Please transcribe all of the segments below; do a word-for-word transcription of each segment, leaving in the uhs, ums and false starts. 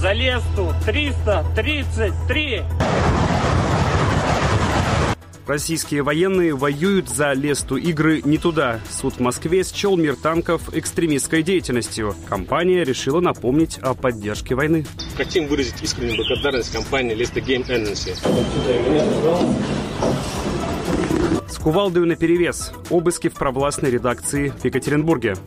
за Лесту триста тридцать три. Российские военные воюют за Лесту. Игры не туда. Суд в Москве счел мир танков экстремистской деятельностью. Компания решила напомнить о поддержке войны. Хотим выразить искреннюю благодарность компании Леста Гейм Энерджи. С кувалдою наперевес. Обыски в провластной редакции в Екатеринбурге.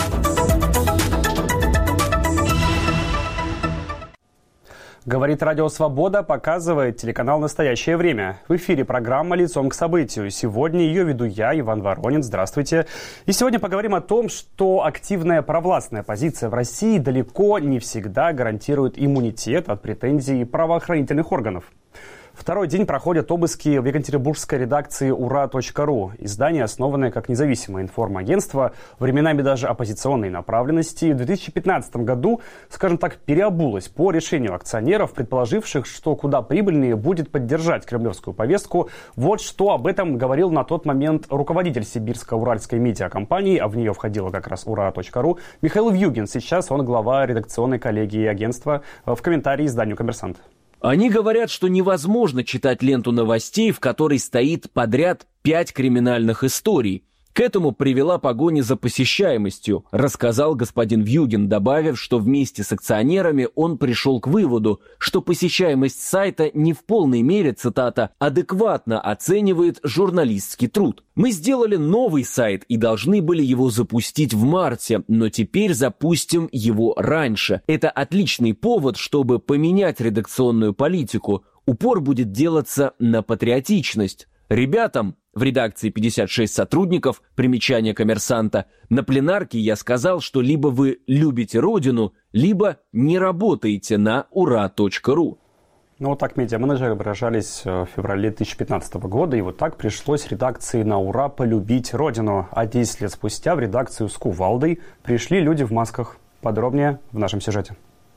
Говорит Радио Свобода, показывает телеканал «Настоящее время». В эфире программа «Лицом к событию». Сегодня ее веду я, Иван Воронин. Здравствуйте. И сегодня поговорим о том, что активная провластная позиция в России далеко не всегда гарантирует иммунитет от претензий правоохранительных органов. Второй день проходят обыски в екатеринбургской редакции ура точка ру. Издание, основанное как независимое информагентство, временами даже оппозиционной направленности, в две тысячи пятнадцатом году, скажем так, переобулось по решению акционеров, предположивших, что куда прибыльнее будет поддержать кремлевскую повестку. Вот что об этом говорил на тот момент руководитель сибирско-уральской медиакомпании, а в нее входила как раз ура точка ру, Михаил Вьюгин. Сейчас он глава редакционной коллегии агентства. В комментарии изданию «Коммерсант». Они говорят, что невозможно читать ленту новостей, в которой стоит подряд пять криминальных историй. К этому привела погоня за посещаемостью, рассказал господин Вьюгин, добавив, что вместе с акционерами он пришел к выводу, что посещаемость сайта не в полной мере, цитата, адекватно оценивает журналистский труд. Мы сделали новый сайт и должны были его запустить в марте, но теперь запустим его раньше. Это отличный повод, чтобы поменять редакционную политику. Упор будет делаться на патриотичность. Ребятам, в редакции пятьдесят шесть сотрудников, примечание «Коммерсанта», на пленарке я сказал, что либо вы любите Родину, либо не работаете на ура точка ру. Ну, вот так медиа-менеджеры выражались в феврале две тысячи пятнадцатого года, и вот так пришлось редакции на ура полюбить Родину. А десять лет спустя в редакцию с кувалдой пришли люди в масках. Подробнее в нашем сюжете.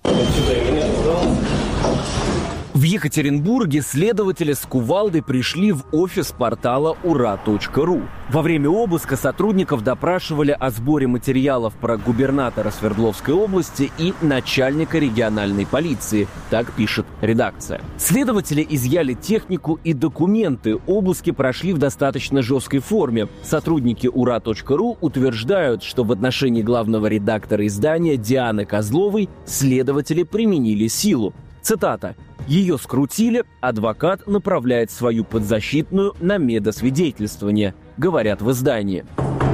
В Екатеринбурге следователи с кувалдой пришли в офис портала ура точка ру. Во время обыска сотрудников допрашивали о сборе материалов про губернатора Свердловской области и начальника региональной полиции, так пишет редакция. Следователи изъяли технику и документы. Обыски прошли в достаточно жесткой форме. Сотрудники ура точка ру утверждают, что в отношении главного редактора издания Дианы Козловой следователи применили силу. Цитата. «Ее скрутили, адвокат направляет свою подзащитную на медосвидетельствование», говорят в издании.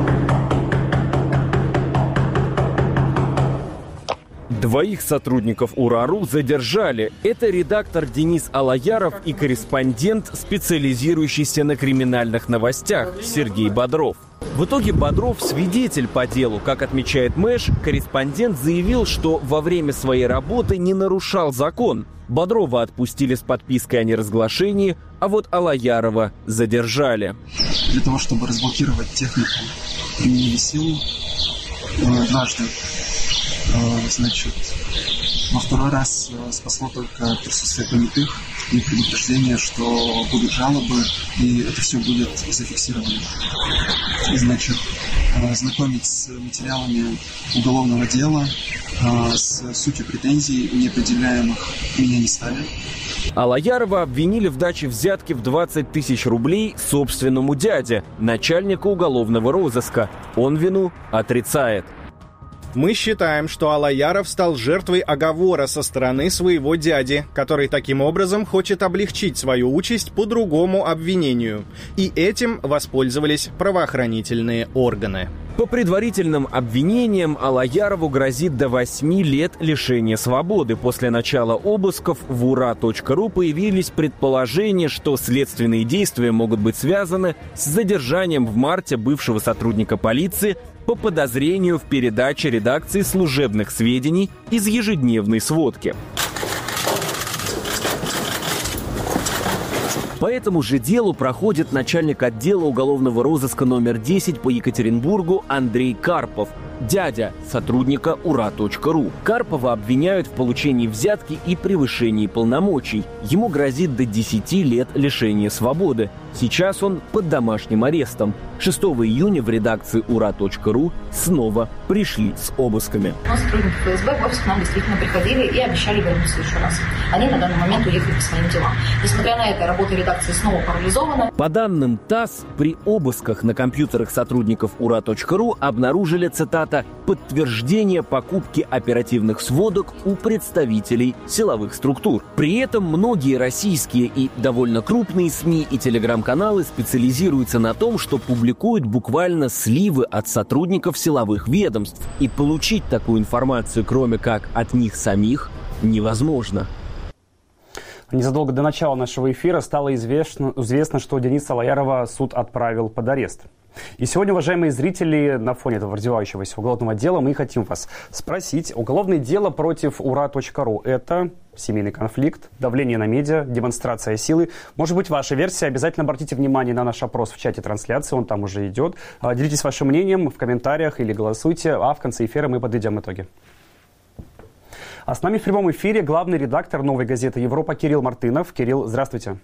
Двоих сотрудников ура.ру задержали. Это редактор Денис Алаяров и корреспондент, специализирующийся на криминальных новостях, Сергей Бодров. В итоге Бодров свидетель по делу. Как отмечает Мэш, корреспондент заявил, что во время своей работы не нарушал закон. Бодрова отпустили с подпиской о неразглашении, а вот Алаярова задержали. Для того, чтобы разблокировать технику, применили силу дважды. Значит, во второй раз спасло только присутствие понятых и предупреждение, что будут жалобы, и это все будет зафиксировано. Значит, знакомить с материалами уголовного дела, с сутью претензий, неопределяемых, меня не стали. Алаярова обвинили в даче взятки в двадцать тысяч рублей собственному дяде, начальнику уголовного розыска. Он вину отрицает. Мы считаем, что Алаяров стал жертвой оговора со стороны своего дяди, который таким образом хочет облегчить свою участь по другому обвинению. И этим воспользовались правоохранительные органы. По предварительным обвинениям Алаярову грозит до восьми лет лишения свободы. После начала обысков в ура точка ру появились предположения, что следственные действия могут быть связаны с задержанием в марте бывшего сотрудника полиции по подозрению в передаче редакции служебных сведений из ежедневной сводки. По этому же делу проходит начальник отдела уголовного розыска номер десять по Екатеринбургу Андрей Карпов. дядя сотрудника ура точка ру. Карпова обвиняют в получении взятки и превышении полномочий. Ему грозит до десяти лет лишения свободы. Сейчас он под домашним арестом. шестого июня в редакции ура точка ру снова пришли с обысками. Но сотрудники ФСБ в офис к нам действительно приходили и обещали вернуться еще раз. Они на данный момент уехали по своим делам. Несмотря на это, работа редакции снова парализована. По данным ТАСС, при обысках на компьютерах сотрудников ура точка ру обнаружили, цитата, «подтверждение покупки оперативных сводок у представителей силовых структур». При этом многие российские и довольно крупные СМИ и телеграм-каналы специализируются на том, что публикуют буквально сливы от сотрудников силовых ведомств. И получить такую информацию, кроме как от них самих, невозможно. Незадолго до начала нашего эфира стало известно, известно, что Дениса Алаярова суд отправил под арест. И сегодня, уважаемые зрители, на фоне этого развивающегося уголовного дела мы хотим вас спросить. Уголовное дело против ура точка ру – это семейный конфликт, давление на медиа, демонстрация силы. Может быть, ваша версия. Обязательно обратите внимание на наш опрос в чате трансляции, он там уже идет. Делитесь вашим мнением в комментариях или голосуйте, а в конце эфира мы подведем итоги. А с нами в прямом эфире главный редактор «Новой газеты Европа» Кирилл Мартынов. Кирилл, здравствуйте.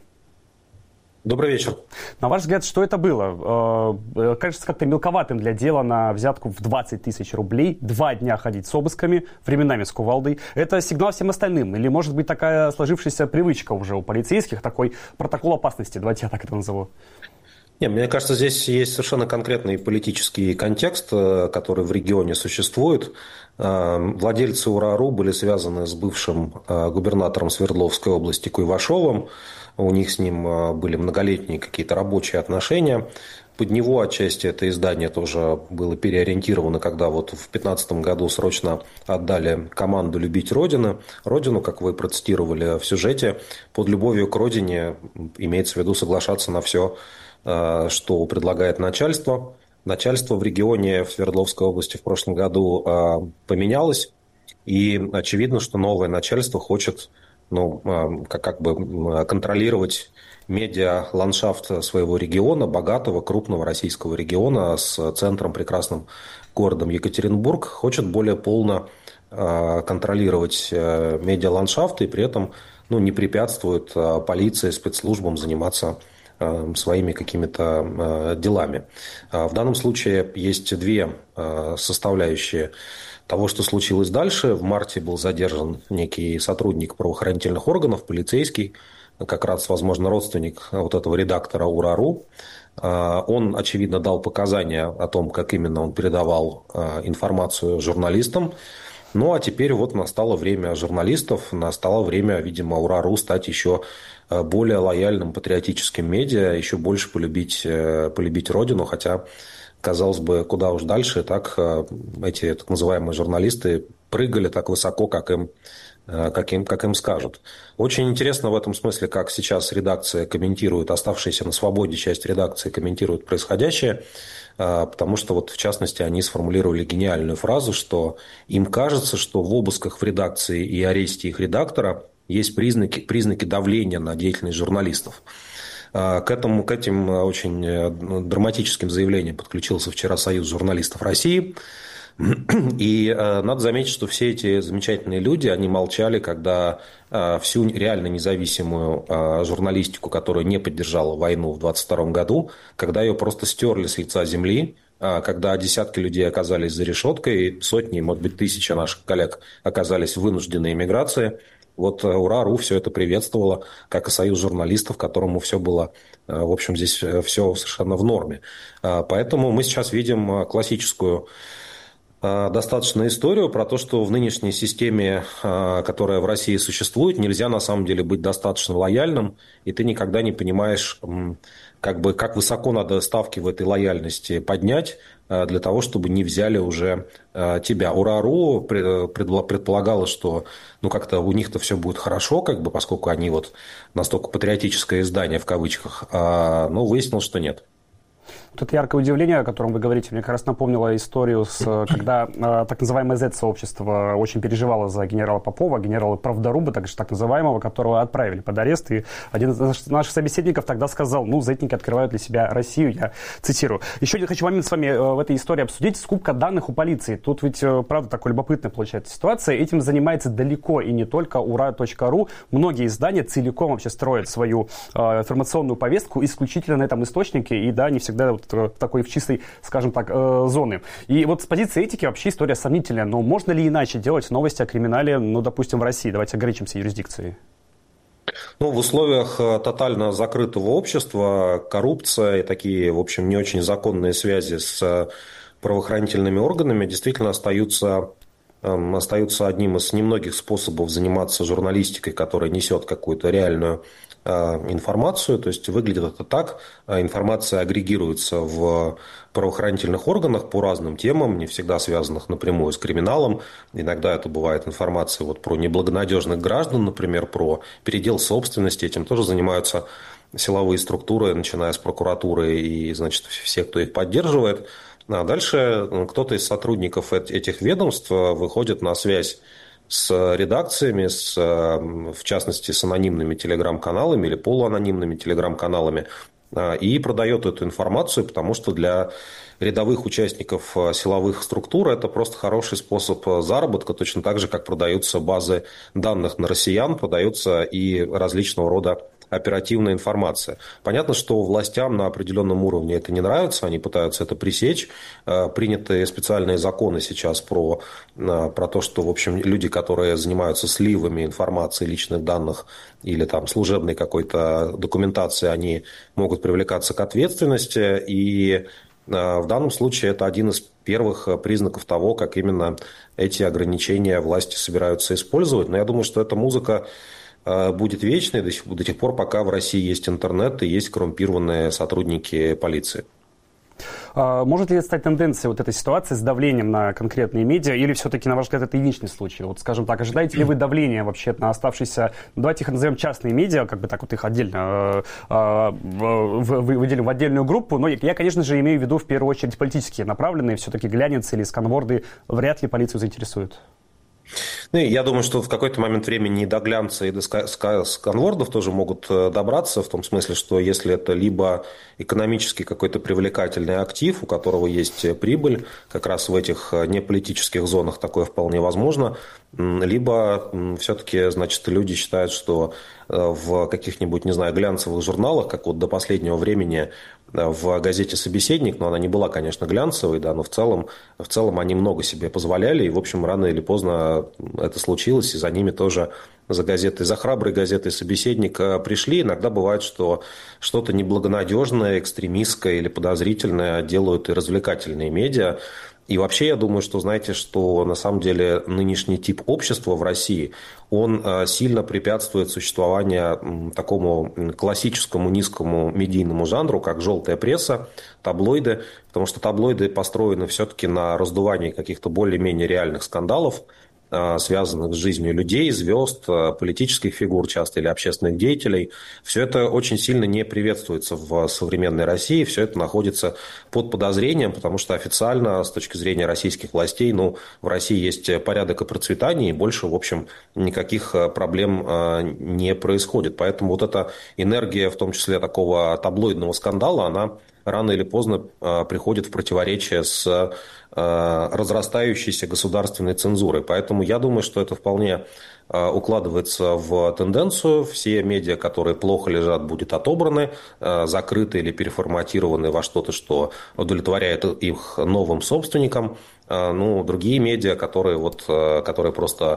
Добрый вечер. На ваш взгляд, что это было? Э, кажется, как-то мелковатым для дела на взятку в двадцать тысяч рублей, два дня ходить с обысками, временами с кувалдой. Это сигнал всем остальным? Или, может быть, такая сложившаяся привычка уже у полицейских, такой протокол опасности, давайте я так это назову? Нет, мне кажется, здесь есть совершенно конкретный политический контекст, который в регионе существует. Владельцы ура.ру были связаны с бывшим губернатором Свердловской области Куйвашовым. У них с ним были многолетние какие-то рабочие отношения. Под него отчасти это издание тоже было переориентировано, когда вот в две тысячи пятнадцатом году срочно отдали команду «Любить Родину». Родину, как вы процитировали в сюжете, под любовью к родине имеется в виду соглашаться на все, что предлагает начальство. Начальство в регионе в Свердловской области в прошлом году поменялось. И очевидно, что новое начальство хочет ну, как, как бы контролировать медиа-ландшафт своего региона, богатого, крупного российского региона с центром, прекрасным городом Екатеринбург, хочет более полно контролировать медиа-ландшафт и при этом ну, не препятствует полиции, спецслужбам заниматься своими какими-то делами. В данном случае есть две составляющие того, что случилось дальше. В марте был задержан некий сотрудник правоохранительных органов, полицейский, как раз, возможно, родственник вот этого редактора ура.ру. Он, очевидно, дал показания о том, как именно он передавал информацию журналистам. Ну, а теперь вот настало время журналистов, настало время, видимо, ура.ру стать еще более лояльным патриотическим медиа, еще больше полюбить, полюбить родину, хотя, казалось бы, куда уж дальше, так эти так называемые журналисты прыгали так высоко, как им, как им, как им скажут. Очень интересно в этом смысле, как сейчас редакция комментирует, оставшаяся на свободе часть редакции комментирует происходящее, потому что, вот, в частности, они сформулировали гениальную фразу, что им кажется, что в обысках в редакции и аресте их редактора есть признаки, признаки давления на деятельность журналистов. К, этому, к этим очень драматическим заявлениям подключился вчера Союз журналистов России. И надо заметить, что все эти замечательные люди, они молчали, когда всю реально независимую журналистику, которая не поддержала войну в двадцать втором году, когда ее просто стерли с лица земли, когда десятки людей оказались за решеткой, сотни, может быть, тысячи наших коллег оказались в вынужденной эмиграции. Вот ура.ру все это приветствовало, как и Союз журналистов, которому все было, в общем, здесь все совершенно в норме. Поэтому мы сейчас видим классическую достаточно историю про то, что в нынешней системе, которая в России существует, нельзя на самом деле быть достаточно лояльным, и ты никогда не понимаешь, как бы, как высоко надо ставки в этой лояльности поднять для того, чтобы не взяли уже тебя. ура.ру предполагало, что ну, как-то у них-то все будет хорошо, как бы, поскольку они вот настолько патриотическое издание в кавычках, но выяснилось, что нет. Вот это яркое удивление, о котором вы говорите, мне как раз напомнило историю, с, когда э, так называемое зет-сообщество очень переживало за генерала Попова, генерала Правдоруба, так же так называемого, которого отправили под арест. И один из наших собеседников тогда сказал, ну, зетники открывают для себя Россию, я цитирую. Еще один хочу момент с вами э, в этой истории обсудить. Скупка данных у полиции. Тут ведь, э, правда, такая любопытная получается ситуация. Этим занимается далеко и не только ура точка ру. Многие издания целиком вообще строят свою э, информационную повестку исключительно на этом источнике, и да, не всегда вот такой в чистой, скажем так, э, зоны. И вот с позиции этики вообще история сомнительная, но можно ли иначе делать новости о криминале, ну, допустим, в России? Давайте ограничимся юрисдикцией. Ну, в условиях тотально закрытого общества коррупция и такие, в общем, не очень законные связи с правоохранительными органами действительно остаются, э, остаются одним из немногих способов заниматься журналистикой, которая несет какую-то реальную информацию, то есть выглядит это так, информация агрегируется в правоохранительных органах по разным темам, не всегда связанных напрямую с криминалом, иногда это бывает информация вот про неблагонадежных граждан, например, про передел собственности, этим тоже занимаются силовые структуры, начиная с прокуратуры и, значит, все, кто их поддерживает. А дальше кто-то из сотрудников этих ведомств выходит на связь с редакциями, с, в частности, с анонимными телеграм-каналами или полуанонимными телеграм-каналами, и продает эту информацию, потому что для рядовых участников силовых структур это просто хороший способ заработка, точно так же, как продаются базы данных на россиян, продаются и различного рода оперативная информация. Понятно, что властям на определенном уровне это не нравится, они пытаются это пресечь. Приняты специальные законы сейчас про, про то, что, в общем, люди, которые занимаются сливами информации, личных данных или там служебной какой-то документации, они могут привлекаться к ответственности. И в данном случае это один из первых признаков того, как именно эти ограничения власти собираются использовать. Но я думаю, что эта музыка будет вечной до сих, до тех пор, пока в России есть интернет и есть коррумпированные сотрудники полиции. Может ли это стать тенденцией вот этой ситуации с давлением на конкретные медиа, или все-таки, на ваш взгляд, это единичный случай? Вот, скажем так, ожидаете ли вы давления вообще на оставшиеся, давайте их назовем частные медиа, как бы так вот их отдельно э, выделим в отдельную группу, но я, конечно же, имею в виду в первую очередь политические направленные, все-таки глянец или сканворды вряд ли полицию заинтересуют. Ну, я думаю, что в какой-то момент времени и до глянца, и до сканвордов тоже могут добраться, в том смысле, что если это либо экономически какой-то привлекательный актив, у которого есть прибыль, как раз в этих неполитических зонах такое вполне возможно, либо все-таки, значит, люди считают, что в каких-нибудь, не знаю, глянцевых журналах, как вот до последнего времени в газете «Собеседник», но она не была, конечно, глянцевой, да, но в целом, в целом они много себе позволяли, и, в общем, рано или поздно это случилось, и за ними тоже, за газетой, за храброй газетой «Собеседник» пришли. Иногда бывает, что что-то неблагонадежное, экстремистское или подозрительное делают и развлекательные медиа. И вообще, я думаю, что, знаете, что на самом деле нынешний тип общества в России, он сильно препятствует существованию такому классическому низкому медийному жанру, как желтая пресса, таблоиды, потому что таблоиды построены все-таки на раздувании каких-то более-менее реальных скандалов, связанных с жизнью людей, звезд, политических фигур часто или общественных деятелей. Все это очень сильно не приветствуется в современной России, все это находится под подозрением, потому что официально, с точки зрения российских властей, ну, в России есть порядок и процветание, и больше, в общем, никаких проблем не происходит. Поэтому вот эта энергия, в том числе такого таблоидного скандала, она рано или поздно приходит в противоречие с разрастающейся государственной цензурой. Поэтому я думаю, что это вполне укладывается в тенденцию. Все медиа, которые плохо лежат, будут отобраны, закрыты или переформатированы во что-то, что удовлетворяет их новым собственникам. Ну, другие медиа, которые, вот, которые просто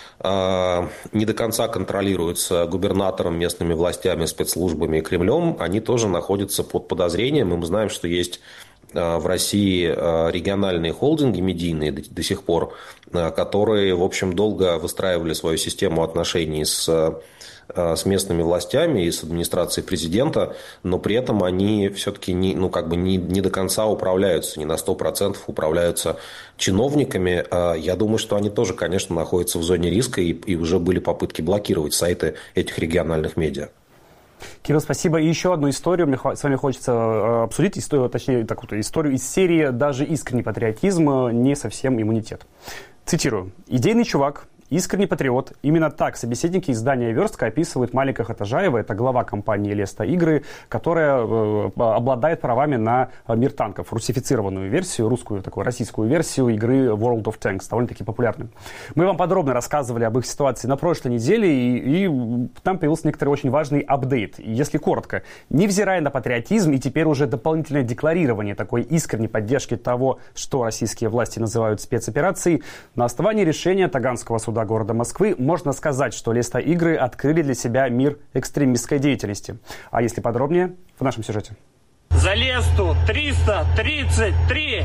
не до конца контролируются губернатором, местными властями, спецслужбами и Кремлем, они тоже находятся под подозрением. И мы знаем, что есть в России региональные холдинги медийные до сих пор, которые, в общем, долго выстраивали свою систему отношений с с местными властями и с администрацией президента, но при этом они все-таки не, ну, как бы не, не до конца управляются, не на сто процентов управляются чиновниками. Я думаю, что они тоже, конечно, находятся в зоне риска, и, и уже были попытки блокировать сайты этих региональных медиа. Кирилл, спасибо. И еще одну историю мне с вами хочется обсудить, историю, точнее, такую историю из серии «Даже искренний патриотизм не совсем иммунитет». Цитирую. «Идейный чувак, искренний патриот». Именно так собеседники издания «Верстка» описывают Малика Хатажаева. Это глава компании «Леста Игры», которая э, обладает правами на мир танков. Русифицированную версию, русскую, такую российскую версию игры World of Tanks, довольно-таки популярной. Мы вам подробно рассказывали об их ситуации на прошлой неделе, и, и там появился некоторый очень важный апдейт. Если коротко, невзирая на патриотизм и теперь уже дополнительное декларирование такой искренней поддержки того, что российские власти называют спецоперацией, на основании решения Таганского суда города Москвы можно сказать, что Леста Игры открыли для себя мир экстремистской деятельности. А если подробнее, в нашем сюжете. За Лесту триста тридцать три!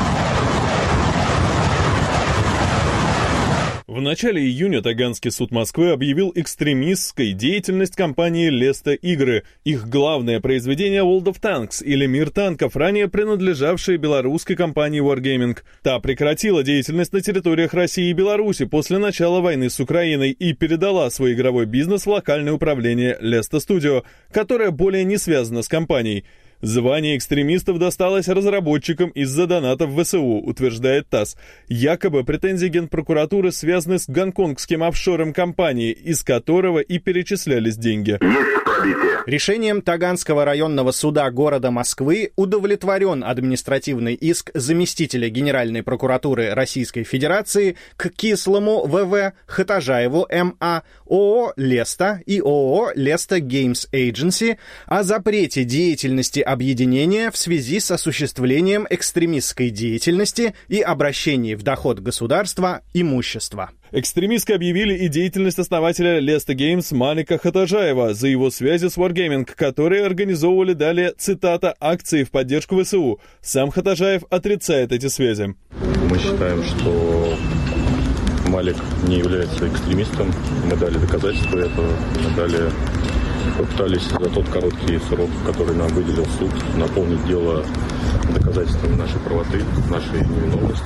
В начале июня Таганский суд Москвы объявил экстремистской деятельность компании «Леста Игры». Их главное произведение World of Tanks, или «Мир танков», ранее принадлежавшее белорусской компании Wargaming. Та прекратила деятельность на территориях России и Беларуси после начала войны с Украиной и передала свой игровой бизнес в локальное управление «Леста Studio», которое более не связано с компанией. Звание экстремистов досталось разработчикам из-за донатов в ВСУ, утверждает ТАСС. Якобы претензии Генпрокуратуры связаны с гонконгским офшором компании, из которого и перечислялись деньги. Решением Таганского районного суда города Москвы удовлетворен административный иск заместителя Генеральной прокуратуры Российской Федерации к Кислому ВВ, Хатажаеву МА, ООО «Леста» и ООО «Леста Геймс Эйдженси» о запрете деятельности объединения в связи с осуществлением экстремистской деятельности и обращении в доход государства имущества. Экстремистской объявили и деятельность основателя Lesta Games Малика Хатажаева за его связи с Wargaming, которые организовывали далее, цитата, акции в поддержку ВСУ. Сам Хатажаев отрицает эти связи. Мы считаем, что Малик не является экстремистом. Мы дали доказательства этого. Мы дали, попытались за тот короткий срок, который нам выделил суд, наполнить дело доказательствами нашей правоты, нашей невиновности.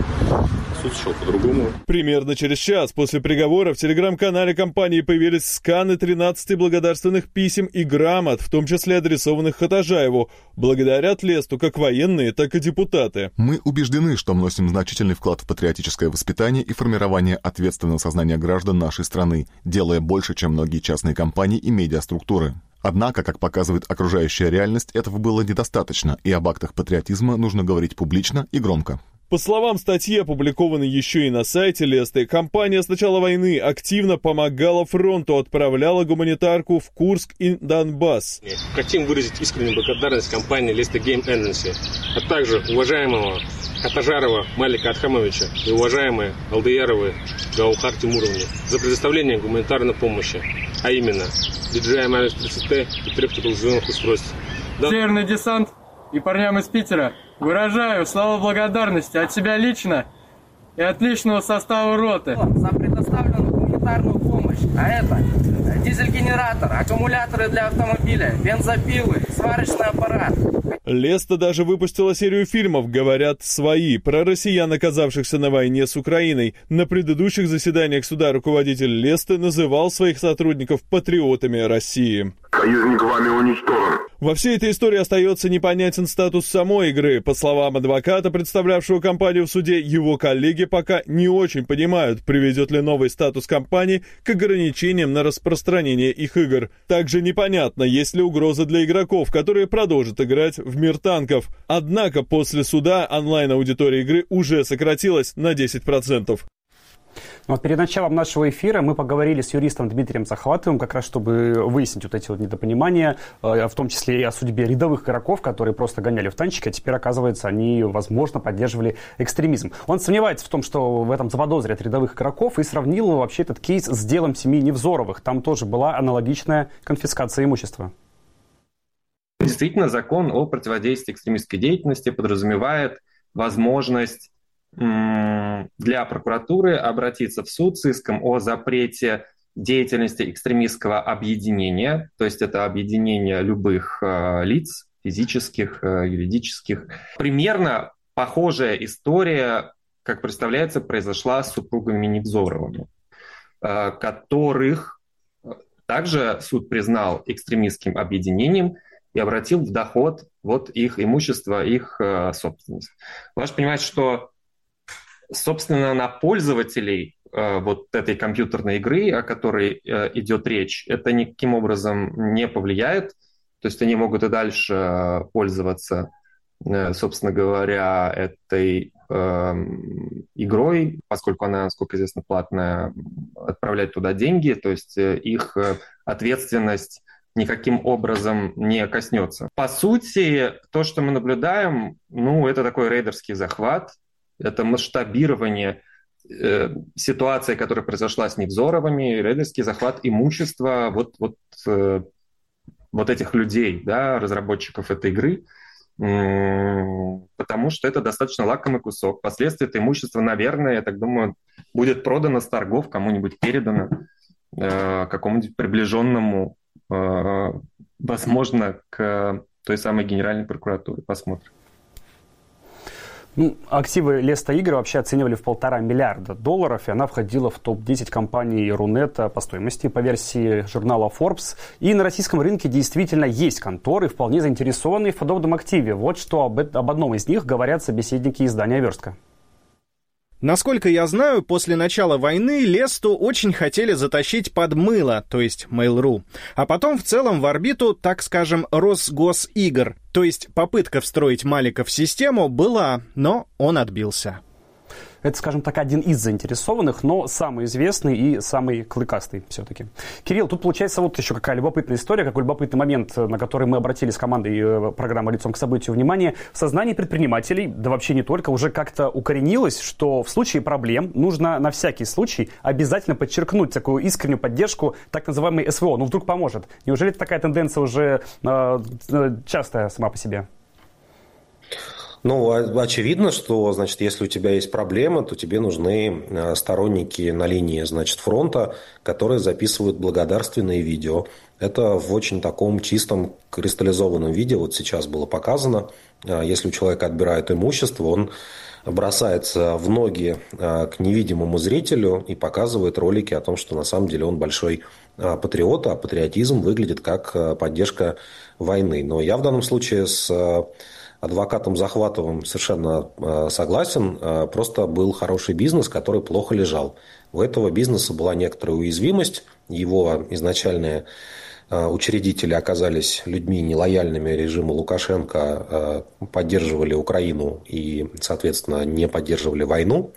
Суд шел по-другому. Примерно через час после приговора в телеграм-канале компании появились сканы тринадцати благодарственных писем и грамот, в том числе адресованных Хатажаеву. Благодарят Лесту как военные, так и депутаты. Мы убеждены, что вносим значительный вклад в патриотическое воспитание и формирование ответственного сознания граждан нашей страны, делая больше, чем многие частные компании и медиаструктуры. Однако, как показывает окружающая реальность, этого было недостаточно, и об актах патриотизма нужно говорить публично и громко. По словам статьи, опубликованной еще и на сайте Лесты, компания с начала войны активно помогала фронту, отправляла гуманитарку в Курск и Донбасс. Хотим выразить искреннюю благодарность компании Lesta Game Agency, а также уважаемого Хатажарова Малика Атхамовича и уважаемой Алдыяровой Гаухар Тимуровне за предоставление гуманитарной помощи, а именно ди джей ай Майнус тридцать Т и трех тепловизионных устройств. Да. Северный десант и парням из Питера выражаю слова благодарности от себя лично и от личного состава роты за предоставленную гуманитарную помощь. А это дизель-генератор, аккумуляторы для автомобиля, бензопилы, сварочный аппарат. Леста даже выпустила серию фильмов, говорят, свои, про россиян, оказавшихся на войне с Украиной. На предыдущих заседаниях суда руководитель Лесты называл своих сотрудников патриотами России. Союзник вами уничтожен. Во всей этой истории остается непонятен статус самой игры. По словам адвоката, представлявшего компанию в суде, его коллеги пока не очень понимают, приведет ли новый статус компании к ограничениям на распространение их игр. Также непонятно, есть ли угроза для игроков, которые продолжат играть в мир танков. Однако после суда онлайн-аудитория игры уже сократилась на десять процентов. Но перед началом нашего эфира мы поговорили с юристом Дмитрием Захватовым, как раз чтобы выяснить вот эти вот недопонимания, в том числе и о судьбе рядовых игроков, которые просто гоняли в танчики, а теперь, оказывается, они, возможно, поддерживали экстремизм. Он сомневается в том, что в этом заподозрят рядовых игроков, и сравнил вообще этот кейс с делом семьи Невзоровых. Там тоже была аналогичная конфискация имущества. Действительно, закон о противодействии экстремистской деятельности подразумевает возможность для прокуратуры обратиться в суд с иском о запрете деятельности экстремистского объединения, то есть это объединение любых э, лиц, физических, э, юридических. Примерно похожая история, как представляется, произошла с супругами Невзоровыми, э, которых также суд признал экстремистским объединением и обратил в доход вот их имущество, их э, собственность. Важно понимать, что, собственно, на пользователей э, вот этой компьютерной игры, о которой э, идет речь, это никаким образом не повлияет. То есть они могут и дальше э, пользоваться, э, собственно говоря, этой э, игрой, поскольку она, насколько известно, платная, отправлять туда деньги, то есть э, их э, ответственность никаким образом не коснется. По сути, то, что мы наблюдаем, ну, это такой рейдерский захват, это масштабирование э, ситуации, которая произошла с Невзоровыми, рейдерский захват имущества вот, вот, э, вот этих людей, да, разработчиков этой игры, э, потому что это достаточно лакомый кусок. Впоследствии это имущество, наверное, я так думаю, будет продано с торгов, кому-нибудь передано, э, какому-нибудь приближенному, возможно, к той самой Генеральной прокуратуре. Посмотрим. Ну, активы Леста Игры вообще оценивали в полтора миллиарда долларов, и она входила в топ десять компаний Рунета по стоимости по версии журнала Forbes. И на российском рынке действительно есть конторы, вполне заинтересованные в подобном активе. Вот что об, об одном из них говорят собеседники издания «Верстка». Насколько я знаю, после начала войны Лесту очень хотели затащить под мыло, то есть Mail.ru, а потом в целом в орбиту, так скажем, Росгосигр. То есть попытка встроить Малика в систему была, но он отбился. Это, скажем так, один из заинтересованных, но самый известный и самый клыкастый все-таки. Кирилл, тут получается вот еще какая любопытная история, какой любопытный момент, на который мы обратили с командой программы «Лицом к событию» внимание. В сознании предпринимателей, да вообще не только, уже как-то укоренилось, что в случае проблем нужно на всякий случай обязательно подчеркнуть такую искреннюю поддержку так называемой эс вэ о. Ну, вдруг поможет. Неужели такая тенденция уже э, частая сама по себе? Ну, очевидно, что, значит, если у тебя есть проблема, то тебе нужны сторонники на линии, значит, фронта, которые записывают благодарственные видео. Это в очень таком чистом кристаллизованном виде вот сейчас было показано. Если у человека отбирают имущество, он бросается в ноги к невидимому зрителю и показывает ролики о том, что на самом деле он большой патриот, а патриотизм выглядит как поддержка войны. Но я в данном случае с адвокатом Захватовым совершенно согласен. Просто был хороший бизнес, который плохо лежал. У этого бизнеса была некоторая уязвимость. Его изначальные учредители оказались людьми нелояльными режиму Лукашенко, поддерживали Украину и, соответственно, не поддерживали войну.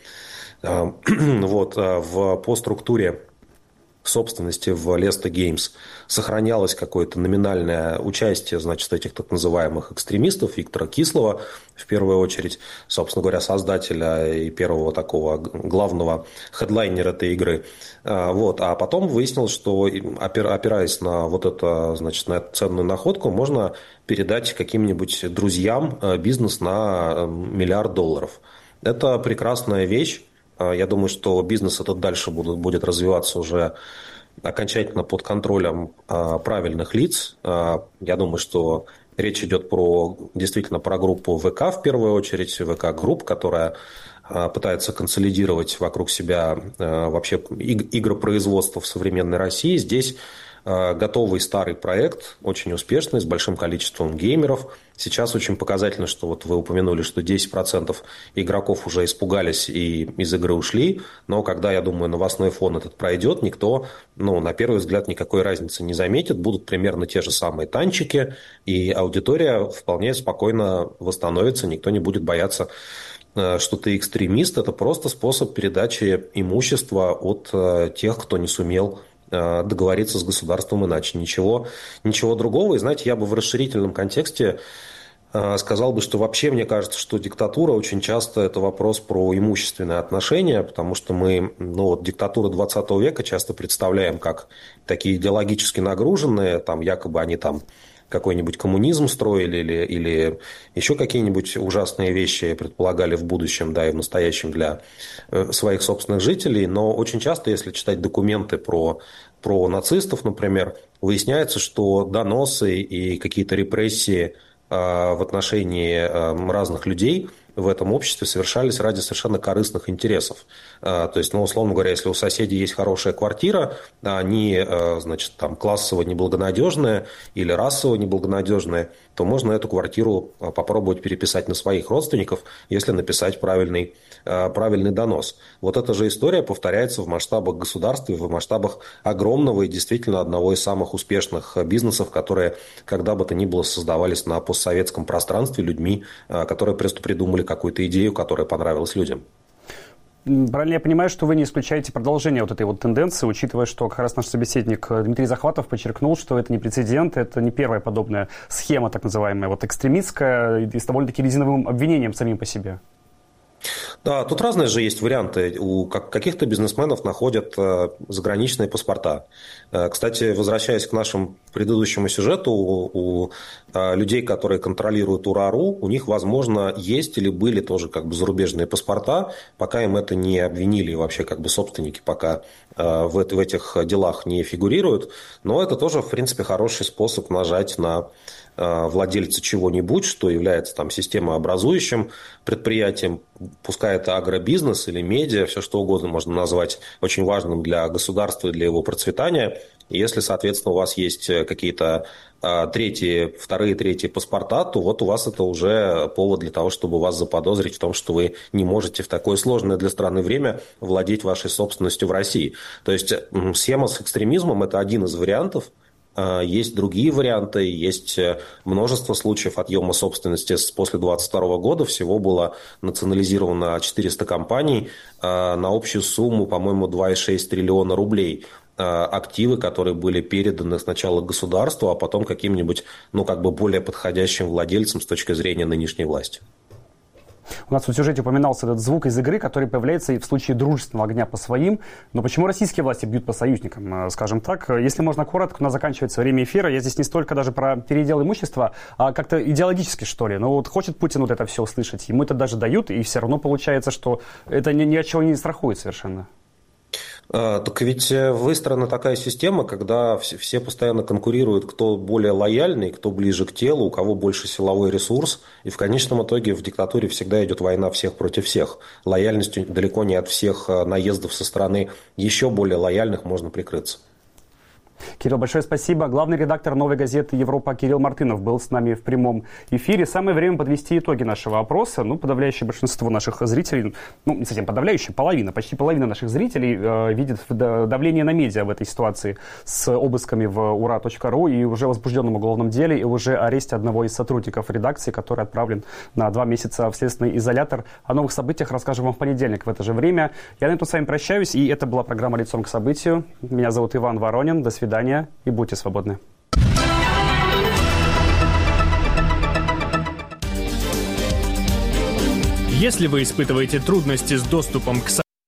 Вот, в, по структуре собственности в Леста Games сохранялось какое-то номинальное участие, значит, этих так называемых экстремистов, Виктора Кислова, в первую очередь, собственно говоря, создателя и первого такого главного хедлайнера этой игры. Вот. А потом выяснилось, что, опираясь на вот это, значит, на эту ценную находку, можно передать каким-нибудь друзьям бизнес на миллиард долларов. Это прекрасная вещь. Я думаю, что бизнес этот дальше будет, будет развиваться уже окончательно под контролем а, правильных лиц. А, я думаю, что речь идет про, действительно про группу вэ ка в первую очередь, вэ ка Group, которая а, пытается консолидировать вокруг себя а, вообще иг- игропроизводство в современной России. Здесь а, готовый старый проект, очень успешный, с большим количеством геймеров. Сейчас очень показательно, что вот вы упомянули, что десять процентов игроков уже испугались и из игры ушли, но когда, я думаю, новостной фон этот пройдет, никто, ну, на первый взгляд, никакой разницы не заметит, будут примерно те же самые танчики, и аудитория вполне спокойно восстановится, никто не будет бояться, что ты экстремист. Это просто способ передачи имущества от тех, кто не сумел договориться с государством иначе. Ничего, ничего другого. И, знаете, я бы в расширительном контексте сказал бы, что вообще мне кажется, что диктатура очень часто это вопрос про имущественные отношения, потому что мы, ну, вот, диктатуру двадцатого века часто представляем как такие идеологически нагруженные, там якобы они там какой-нибудь коммунизм строили или, или еще какие-нибудь ужасные вещи предполагали в будущем, да, и в настоящем для своих собственных жителей. Но очень часто, если читать документы про, про нацистов, например, выясняется, что доносы и какие-то репрессии в отношении разных людей в этом обществе совершались ради совершенно корыстных интересов. То есть, ну, условно говоря, если у соседей есть хорошая квартира, а они, значит, там, классово неблагонадежные или расово неблагонадежные, то можно эту квартиру попробовать переписать на своих родственников, если написать правильный, правильный донос. Вот эта же история повторяется в масштабах государства и в масштабах огромного и действительно одного из самых успешных бизнесов, которые когда бы то ни было создавались на постсоветском пространстве людьми, которые просто придумали какую-то идею, которая понравилась людям. Правильно я понимаю, что вы не исключаете продолжение вот этой вот тенденции, учитывая, что как раз наш собеседник Дмитрий Захватов подчеркнул, что это не прецедент, это не первая подобная схема, так называемая, вот экстремистская, и с довольно-таки резиновым обвинением самим по себе. Да, тут разные же есть варианты. У каких-то бизнесменов находят заграничные паспорта. Кстати, возвращаясь к нашему предыдущему сюжету, у людей, которые контролируют УРА.ру, у них, возможно, есть или были тоже как бы зарубежные паспорта, пока им это не обвинили, и вообще как бы собственники пока в этих делах не фигурируют. Но это тоже, в принципе, хороший способ нажать на владельца чего-нибудь, что является там системообразующим предприятием, пускай это агробизнес или медиа, все что угодно можно назвать очень важным для государства и для его процветания. И если, соответственно, у вас есть какие-то третьи, вторые, третьи паспорта, то вот у вас это уже повод для того, чтобы вас заподозрить в том, что вы не можете в такое сложное для страны время владеть вашей собственностью в России. То есть схема с экстремизмом – это один из вариантов. Есть другие варианты, есть множество случаев отъема собственности после двадцать второго года. Всего было национализировано четыреста компаний на общую сумму, по-моему, два целых шесть десятых триллиона рублей. Активы, которые были переданы сначала государству, а потом каким-нибудь, ну, как бы более подходящим владельцам с точки зрения нынешней власти. У нас в сюжете упоминался этот звук из игры, который появляется и в случае дружественного огня по своим. Но почему российские власти бьют по союзникам, скажем так? Если можно коротко, у нас заканчивается время эфира. Я здесь не столько даже про передел имущества, а как-то идеологически, что ли. Ну вот хочет Путин вот это все услышать, ему это даже дают, и все равно получается, что это ни, ни от чего не страхует совершенно. Так ведь выстроена такая система, когда все постоянно конкурируют, кто более лояльный, кто ближе к телу, у кого больше силовой ресурс. И в конечном итоге в диктатуре всегда идет война всех против всех. Лояльностью далеко не от всех наездов со стороны еще более лояльных можно прикрыться. Кирилл, большое спасибо. Главный редактор «Новой газеты Европа» Кирилл Мартынов был с нами в прямом эфире. Самое время подвести итоги нашего опроса. Ну, подавляющее большинство наших зрителей, ну, не совсем подавляющее, половина, почти половина наших зрителей э, видит давление на медиа в этой ситуации с обысками в ура точка ру и уже возбужденном уголовном деле, и уже аресте одного из сотрудников редакции, который отправлен на два месяца в следственный изолятор. О новых событиях расскажем вам в понедельник в это же время. Я на этом с вами прощаюсь, и это была программа «Лицом к событию». Меня зовут Иван Воронин. До свидания. До свидания и будьте свободны. Если вы испытываете трудности с доступом к